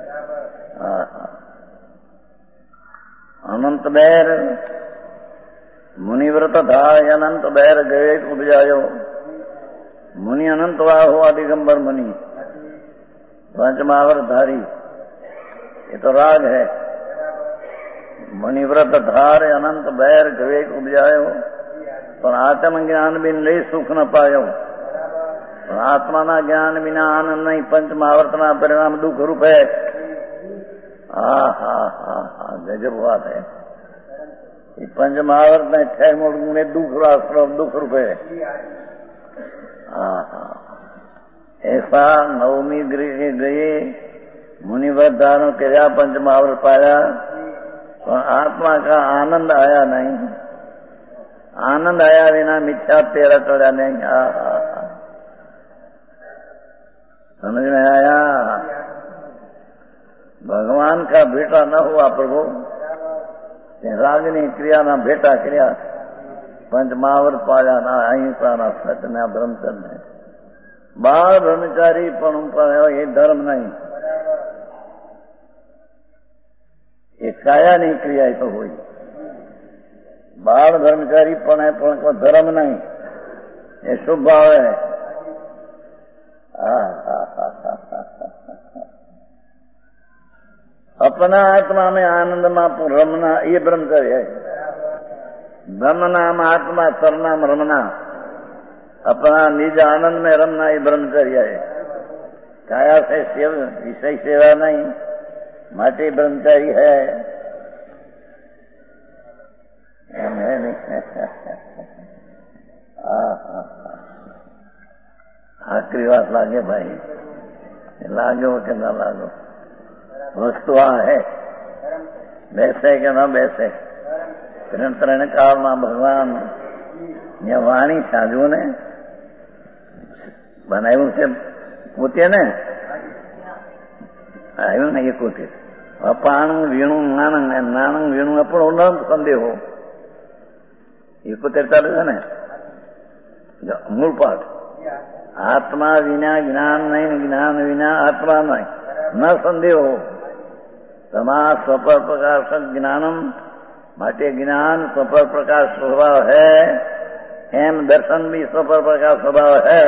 अनंत बैर मुनिव्रत था, अनंत बैर गए उपजायो। मुनि अनंत वाहो दिगंबर मुनि, पंचमावर धारी, ये तो राग है। मुनिव्रत धार अनंत बैर विवेक उपजायो, पर आत्म ज्ञान बिन ले सुख न पायो। आत्मा ना ज्ञान बिना आनंद नहीं, पंचमावर्त ना परिणाम दुख रूप है। गजब बात है। पंचमावर्त में छह मूल में दुख रूप है। ऐसा नवमी गए मुनिव्रत धारण किया, पंचमावर्त पाया, तो आत्मा का आनंद आया नहीं। आनंद आया बिना मिथ्या तेरा चढ़ा नहीं। समझ में आया? भगवान का बेटा न हुआ प्रभु, रागिनी क्रिया ना बेटा क्रिया, पंचमावर्त पाया ना अहिंसा ना सत्य ना ब्रह्मचर्य। बाल ब्रह्मचारी पर ये धर्म नहीं, ये काया नहीं क्रिया तो हुई। बाल ब्रह्मचारी पण है, पण को धर्म नहीं, ये शुभ भाव है। अपना आत्मा में आनंद में रमना, ये ब्रह्मचर्य है। ब्रह्म नाम आत्मा, सरनाम रमना, अपना निज आनंद में रमना, ये ब्रह्मचर्य है। काया से सेव विषय सेवा नहीं, माटी ब्रह्मचारी है। आखिरी बात लागे भाई, लागो कि न लागो, वस्तु है, बैसे कि न बैसे। ત્રણ કાળમાં ભગવાન વાણી સાધુ ને બનાવ્યું છે પોતે ને, આવ્યું ને એ પોતે અપાણું વીણું નાણંગ, નાણંગ વીણું આપણો ન સંદેહો, એ પોતે ચાલે છે ને મૂળ પાઠ। આત્મા વિના જ્ઞાન નહીં, જ્ઞાન વિના આત્મા નહીં, ન સંદેહો। તમા સ્વપર પ્રકાશ જ્ઞાનમ, માટે જ્ઞાન સ્વપર પ્રકાશ સ્વભાવ है। एम दर्शन भी स्वपर का स्वभाव है।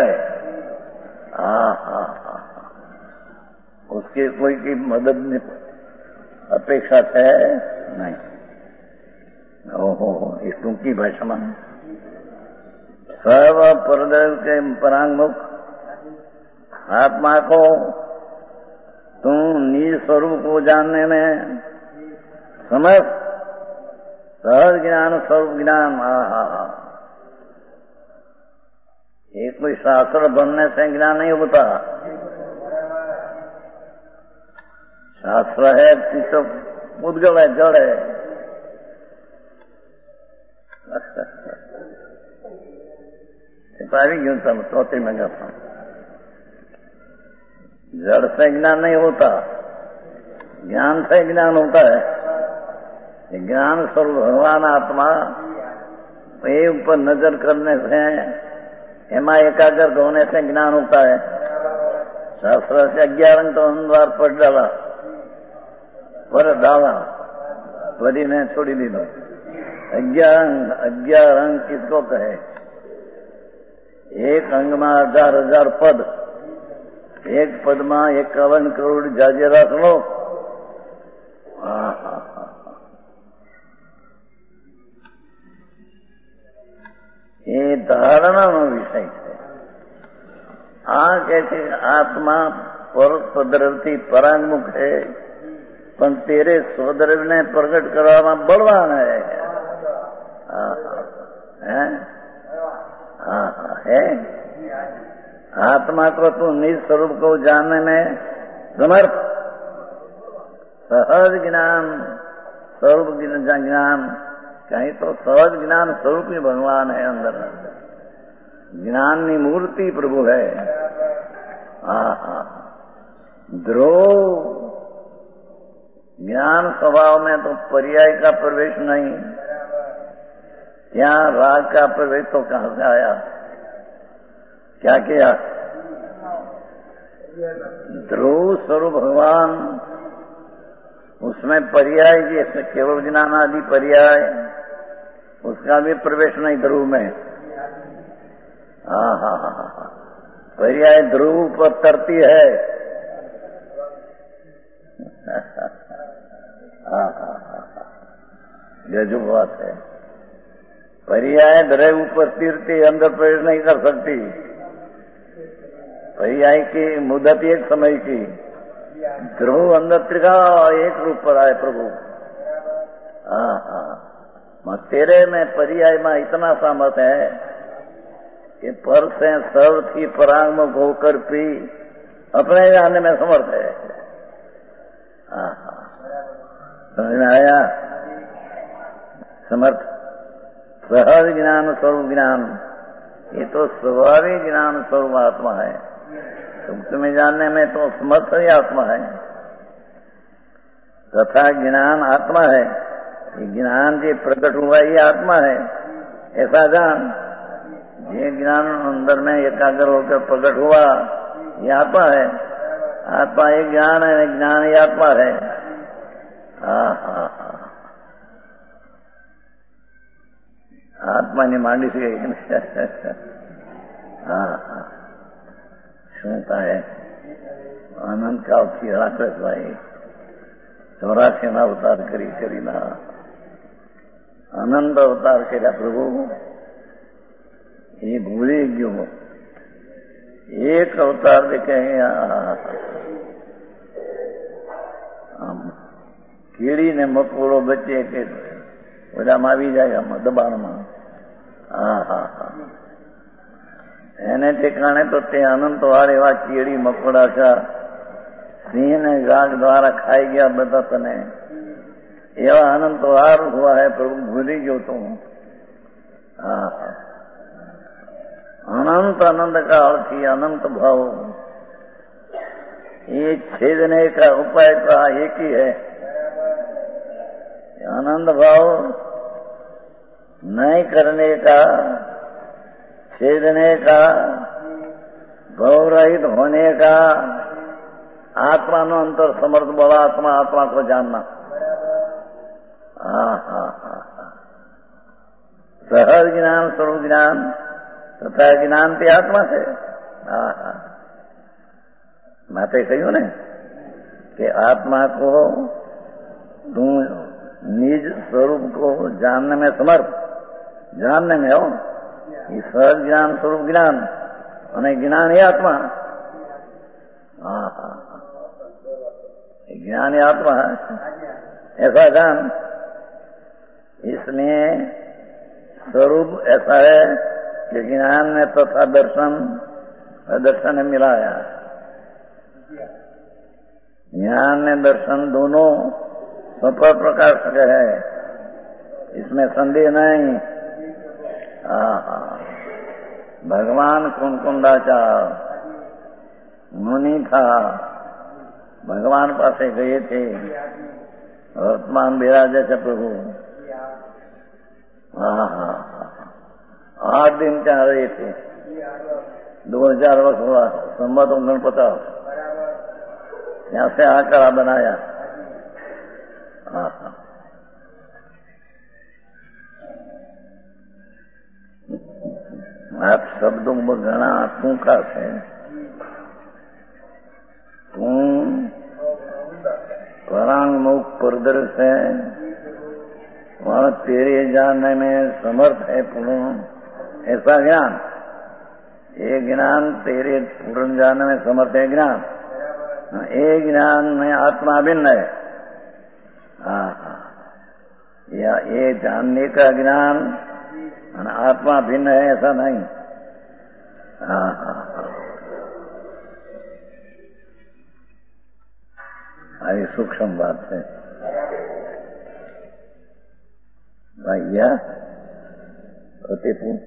उसके कोई की मदद अपेक्षा है नहीं। ओहो, इस टूंकी भाषा में सर्व परदेव के परांगमुख आत्मा को तुम निज स्वरूप को जानने में समर्थ, सहज ज्ञान स्वरूप ज्ञान। ये कोई शास्त्र बनने से ज्ञान नहीं होता। शास्त्र है तो उद्गल है, जड़ है। पावी गયું तब चौथी में गया। जड़ से ज्ञान नहीं होता, ज्ञान से ज्ञान होता है। ज्ञान स्वरूप भगवान आत्मा ये ऊपर नजर करने से, एमा एकाग्र होने से ज्ञान होता है। शास्त्र से 11 तो अंधार पढ़ डाला, पर डाला वरी ने छोड़ी दी। 11 अंग किसको कहे? एक अंग में 1000 पद, एक पद में 51 करोड़ जाजेरा सुनो। ये धारणा नो विषय है। कैसे आत्मा पर पदरवती परांगमुख है, पण तेरे स्वद्रव्य ने प्रकट करवा बलवान है। है आत्मा को तू निज स्वरूप को जानने में समर्थ, सहज ज्ञान स्वरूप ज्ञान, कहीं तो सहज ज्ञान स्वरूप ही भगवान है। अंदर ज्ञान की मूर्ति प्रभु है। ध्रुव ज्ञान स्वभाव में तो पर्याय का प्रवेश नहीं, यहाँ राग का प्रवेश तो कहां से आया? क्या किया? ध्रुव स्वरूप भगवान, उसमें पर्याय जैसे केवल ज्ञान आदि पर्याय, उसका भी प्रवेश नहीं ध्रुव में। पर्याय ध्रुव पर तरती है। गजब बात है। पर्याय ध्रुव ऊपर तीरती, अंदर प्रवेश नहीं कर सकती। पर्याय की मुद्दत एक समय की, ध्रुव अंदर त्रिका एक रूप पर आए प्रभु। तेरे में पर्याय में इतना सामर्थ्य है कि पर से सर्व की परांगमुख होकर भी अपने जानने में समर्थ है। समझ में आया? समर्थ, सहज ज्ञान स्वरूप ज्ञान, ये तो स्वाभाविक ज्ञान स्वरूप आत्मा है। तुम्हें जानने में तो समर्थ ही आत्मा है। तथा ज्ञान आत्मा है, ये ज्ञान जो प्रकट हुआ ये आत्मा है, ऐसा जान। ये ज्ञान अंदर में एकाग्र होकर प्रकट हुआ ये आत्मा है। आत्मा एक ज्ञान है, ज्ञान ही आत्मा है। आत्मा ने मांडी से सुनता है आनंद का राक्षस भाई 84 ना अवतार करी ना आनंद अवतार કર્યા प्रभु। ये भूली क्यों? एक अवतार देखे कीड़ी ने मकोड़ो बचे के બધામાં આવી જાય દબાણમાં। એને ઠેકાણે તો તે અનંતવાર એવા કીડી મકોડા છે, સિંહ ને ગાગ દ્વારા ખાઈ ગયા બધા તને, એવા અનંતવાર हुआ है प्रभु, भूली गयो तुम। अनंत आनंद का अर्थ ही अनंत भाव, ये छेदने का उपाय का एक ही है। आनंद भाव नहीं करने का, छेदने का, भाव रहित होने का, आत्मा नो अंतर समर्थ बड़ा आत्मा, आत्मा को जानना। સહજ જ્ઞાન સ્વરૂપ જ્ઞાન તથા જ્ઞાન તે આત્મા છે. હા, માટે કહ્યું ને कि आत्मा को तुम निज स्वरूप को जानने में समर्थ, जानने में हो ये सहज ज्ञान स्वरूप ज्ञान અને જ્ઞાન એ આત્મા. हाँ, ज्ञान ही आत्मा है, ऐसा जान. इसलिए स्वरूप ऐसा है कि ज्ञान में तथा दर्शन दर्शन में मिलाया. ज्ञान ने दर्शन दोनों स्वपर प्रकाश के है, इसमें संदेह नहीं. भगवान कुंकुंडाचार्य मुनि था, भगवान पासे गए थे, वर्तमान विराजे थे प्रभु. 8 दिन ત્યાં रहे थे. 2000 वर्ष हुआ, संवत 49. यहाँ से आकर बनाया. आप शब्दों में घना टूंका છે. तू परांगमुख प्रदर्श है, वह तेरे जानने में समर्थ है पूर्ण. ऐसा ज्ञान, ये ज्ञान तेरे पूर्ण जानने में समर्थ है ज्ञान. ये ज्ञान में आत्मा भिन्न है. या ये जानने का ज्ञान आत्मा भिन्न है ऐसा नहीं. ये सूक्ष्म बात है भैया. फतेहपुर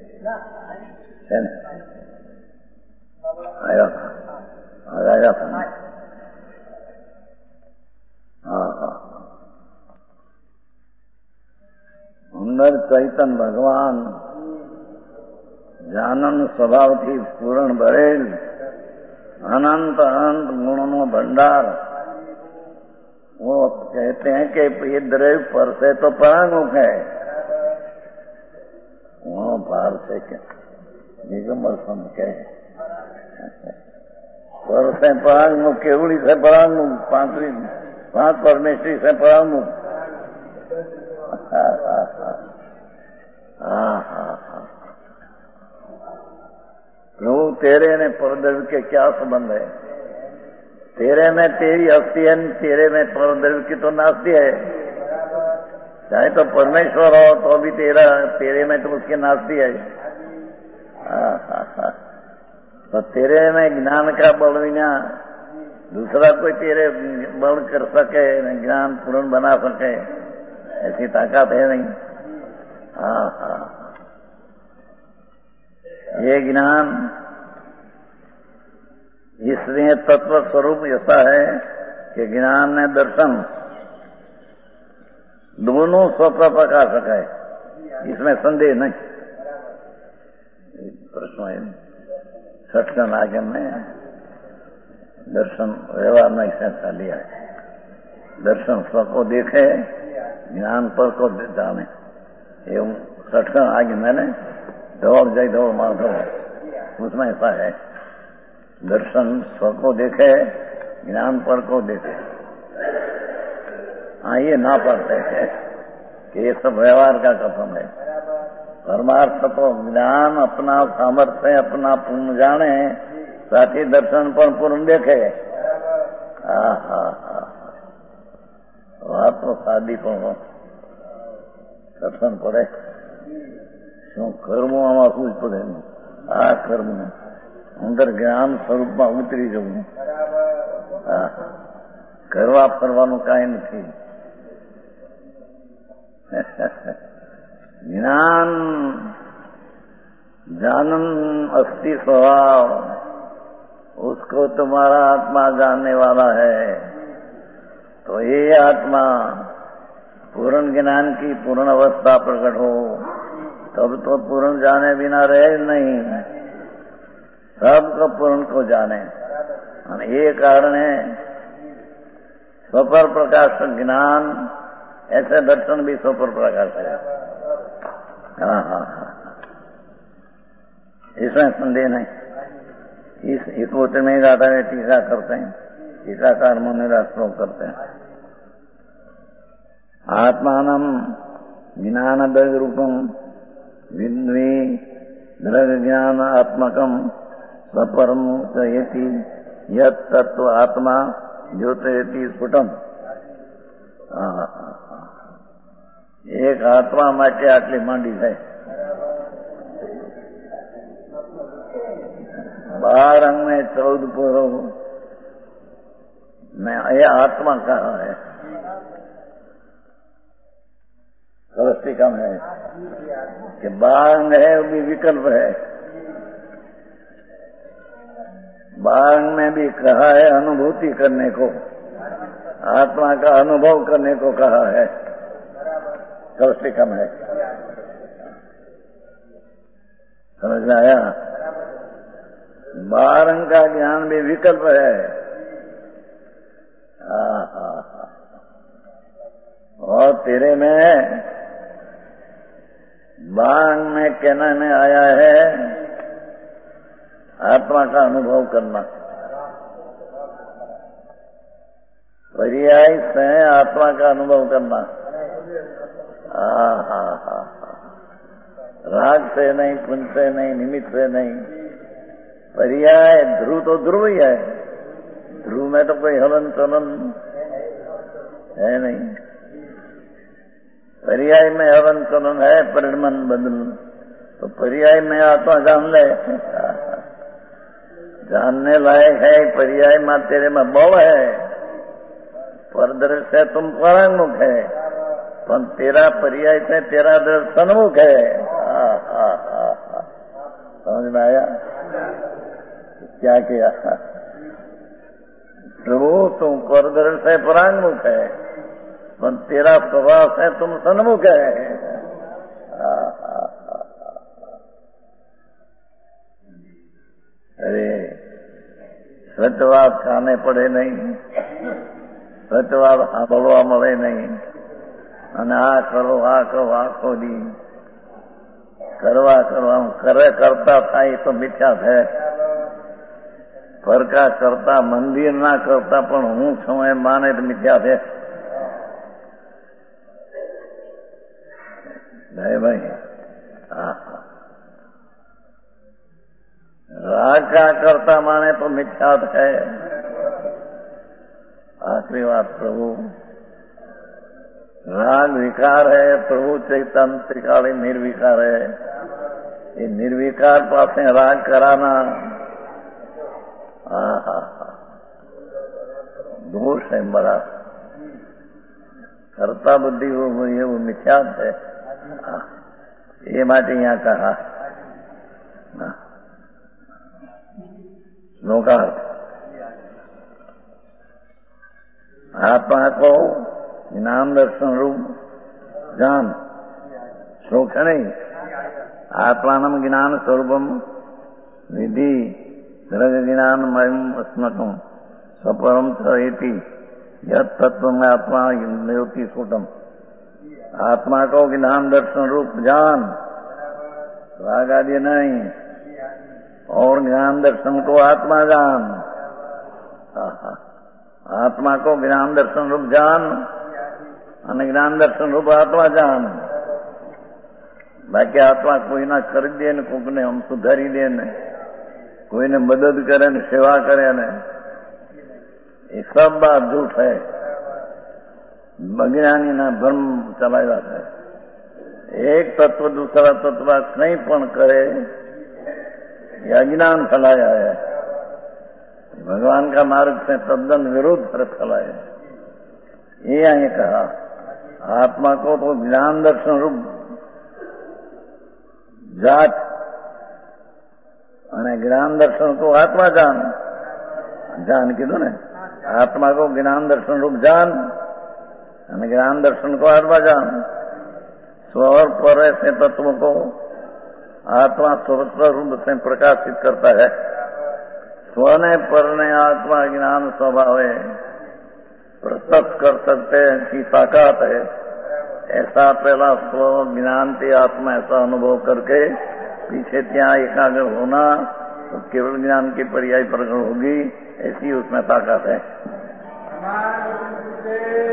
आया था. અંદર ચૈતન ભગવાન જાનન સ્વભાવથી પૂર્ણ ભરેલ अनंत अनंत गुणों भंडार. वो कहते हैं कि ये द्रव्य पर से तो परांगमुख है, वो पार से क्या दिगंबर सम के पर से परांगमुख, केवड़ी से परांगमुख, 5 परमेश्वरी से परांगमुख. प्रभु तेरे ने परद्रव्य के क्या संबंध है? तेरे में तेरी अस्थि है, तेरे में परद्रव्य की तो नास्ति है. चाहे तो परमेश्वर हो तो भी तेरे में तो उसकी नास्ति है. तो तेरे में ज्ञान का बल बिना दूसरा कोई तेरे बल कर सके, ज्ञान पूर्ण बना सके, ऐसी ताकत है नहीं. ये ज्ञान इसलिए तत्व स्वरूप ऐसा है कि ज्ञान ने दर्शन दोनों स्वप्र प्रकाशक है, इसमें संदेह नहीं. प्रश्न है 6 आगे में दर्शन व्यवहार में ऐसा लिया है. दर्शन स्व को देखे, ज्ञान पर को जाने. ये 6 आगे मैंने दौड़ जाए दौड़ मार दो, उसमें ऐसा है. दर्शन स्व को देखे, ज्ञान पर को देखे. ये ना पढ़ते हैं कि ये सब व्यवहार का कथन है. परमार्थ तो ज्ञान अपना सामर्थ्य अपना पूर्ण जाने, साथ ही दर्शन पर पूर्ण देखे. વાત તો સાદી પણ દર્શન પડે. શું કરવું આમાં શું જ પડે? આ કરવું અંદર જ્ઞાન સ્વરૂપમાં ઉતરી જવું. કરવા ફરવાનું કાંઈ નથી. ज्ञान जानन अस्थि स्वभाव, उसको तुम्हारा आत्मा जानने वाला है. तो ये आत्मा पूर्ण ज्ञान की पूर्ण अवस्था प्रकट हो, तब तो पूर्ण जाने बिना रहे नहीं, सबको पूर्ण को जाने. ये कारण है स्वपर प्रकाश ज्ञान, ऐसे दर्शन भी स्वपर प्रकाश है. हाँ हाँ हाँ, इसमें संदेह नहीं। इस वचन में गाता है, टीका करते हैं, टीकाकार मुनिरा श्लोक करते हैं। आत्मानम ज्ञान रूपम विद्वे द्रग ज्ञान आत्मकम सपरम कहती यत तत्व आत्मा ज्योतिरति स्फुटम। एक आत्मा માટે આટલી માંડી થાય। 12 अंग में 14 पुरों में यह आत्मा कहा है, सरस्तिकम है कि 12 अंग है वो भी विकल्प है। 12 अंग में भी कहा है अनुभूति करने को, आत्मा का अनुभव करने को कहा है, सरस्तिकम है। समझ में आया? 12 अंग का ज्ञान भी विकल्प है। और तेरे में 12 अंग में कहने में आया है आत्मा का अनुभव करना, पर्याय से आत्मा का अनुभव करना। राग से नहीं, पुंज से नहीं, निमित्त से नहीं, पर्याय। ध्रुव तो ध्रुव ही है, ध्रुव में तो कोई हलन चलन है नहीं। पर्याय में हलन चलन है, परिणमन बदल, तो पर्याय में आत्मा जान ले, जानने लायक है। पर्याय में तेरे में बल है, परदृश्य तुम परांगमुख है, पर तेरा पर्याय से तेरा दृश्य सन्मुख है। समझ में आया क्या किया? प्रभु तुम परदृश्य से परांगमुख है, पर तेरा स्वभाव से तुम सन्मुख है। अरे सत्यवाद खाने पड़े नहीं, सत्यवाद સાંભળવા મળે નહીં, અને આ કરો આખો દી કરવા કરે કરતા થાય તો મિથ્યા છે। ફરકા કરતા મંદિર ના કરતા પણ હું છું એમ માને તો મિથ્યા છે। ભાઈ રાગ का करता माने तो मिथ्या है। आखिरी बात, प्रभु राग विकार है, प्रभु चैतन्य त्रिकाली निर्विकार है। ये निर्विकार पासे राग कराना दोष है बड़ा। कर्ता बुद्धि वो मिथ्या है। ये बात यहाँ कहा श्लोकार। आत्मा को ज्ञान दर्शन रूप जान, श्लोक नहीं। आत्मानम ज्ञान स्वरूपम विधि द्रग ज्ञान मयम अस्मकम स्वपरम चेति यत तत्व में आत्मा ज्योति स्फुटम। आत्मा को ज्ञान दर्शन रूप जान, राग आदि नहीं, और ज्ञान दर्शन को आत्मा जान। आत्मा को ज्ञान दर्शन रूप जान, અને જ્ઞાન દર્શન રૂપ આત્મા જાન। બાકી આત્મા કોઈના કરી દે ને, કોઈને આમ સુધારી દે ને, કોઈને મદદ કરે ને, સેવા કરે ને, એ सब बात झूठ है। अज्ञानी ना भ्रम चलाया है। एक तत्व दूसरा तत्व नहीं पण करे, ये अज्ञान फैलाया है। भगवान का मार्ग से तद्दन विरुद्ध तरफ फैलाया। ये यहाँ कहा आत्मा को तो ज्ञान दर्शन रूप जात, અને જ્ઞાન દર્શન को आत्मा जान। जान कीधुं ने, आत्मा को ज्ञान दर्शन रूप जान, અને ज्ञान दर्शन को आत्मा जान। स्व और पर से तत्व को आत्मा स्वतंत्र रूप से प्रकाशित करता है। स्व ने पर ने आत्मा ज्ञान स्वभाव है, प्रस्तुत कर सकते हैं कि ताकत है। ऐसा पहला श्लोक ज्ञान ते आत्मा ऐसा अनुभव करके पीछे ત્યાં एकाग्र होना तो केवल ज्ञान की पर्याय प्रकट होगी, ऐसी उसमें ताकत है।